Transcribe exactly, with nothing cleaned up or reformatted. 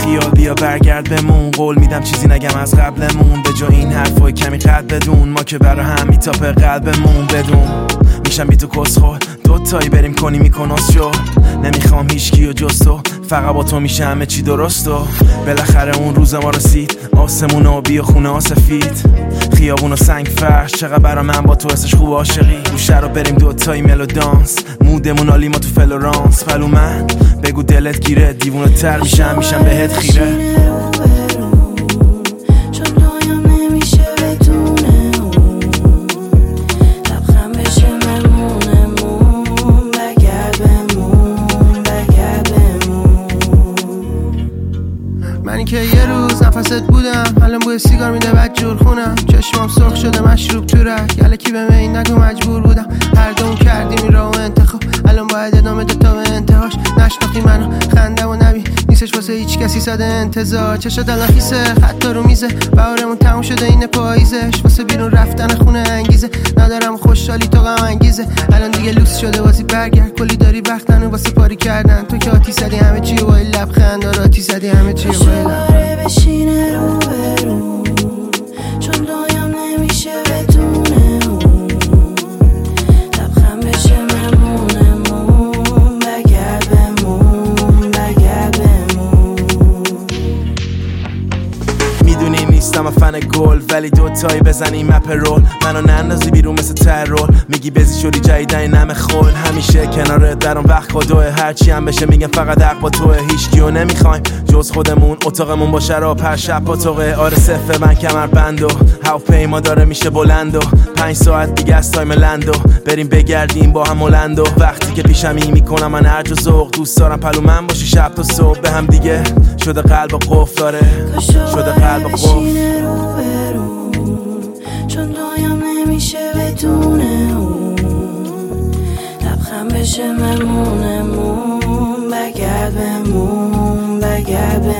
خیال بیا برگرد بمون، قول میدم چیزی نگم از قبلمون، به جا این حرفای کمی قد بدون، ما که برا هم میتاپه قلبمون بدون. میشم بی تو کسخور دوتایی بریم کنی میکناس شو، نمیخوام هیچکی و جز تو، فقط با تو میشه همه چی درست و بالاخره اون روز ما رسید، آسمون آبی و خونه ها سفید، خیابون و سنگ فرش، چقدر برا من با تو حسش خوب عاشقی، گوشه رو بریم دوتایی ملو دانس، مودمون عالی ما تو فلورانس، پلو من بگو دلت گیره، دیوونه تر میشم میشم بهت خیره. منی که یه روز نفست بودم، الان بوی سیگار میده بد جور خونم، چشمام سرخ شده مشروب تو رگ، یلکی به من نگو مجبور بودم، هر دوم کردیم این راهو انتخاب، الان باید ادامه ده تا به انتهاش، نشناختی منو خنده و نبی نیستش واسه هیچ کسی ساده انتظار، چشات الان خیسه خطا رو میزه، بهارمون تموم شده این پاییزش، واسه بیرون رفتن خونه انگیزه، ندارم خوشحالی تو غم انگیزه، الان دیگه لوس شده بازی برگرد، کلی داری وقتن و واسه پاری کردن، تو که آتی زدی همه چی و با این لبخند، آره آتی زدی همه چی و با این لبخند. بشینه رو برو چون دایم نمیشه بدونه اون، لبخند بشه ممونمون، بگرد بمون بگرد بمون. میدونی نیستم فن گل، ولی دوتایی بزنیم اپ رول، منو نندازی بیرون مثل ترول، میگی بزی شوری جایدن نم خول، همیشه کنارت درم وقت کدوه، هرچی هم بشه میگم فقط حق با توه، هیچ کیو نمیخوایم جز خودمون، اتاقمون با شراب هر شب پاتوقه، آره صفه من کمر بندو، هواپیما داره میشه بلندو، پنج ساعت دیگه از تایم لندو، بریم بگردیم با هم هلندو، وقتی که پیشمی میکنم من هرج و ذوق، دوست دارم پلو من باشی شب تا صبح، به هم دیگه شده قلب و قفل داره، شده قلب و قفل. چون دایم نمیشه بدونه اون، لبخند بشه ممونمون، بگرد بمون بگرد بمون.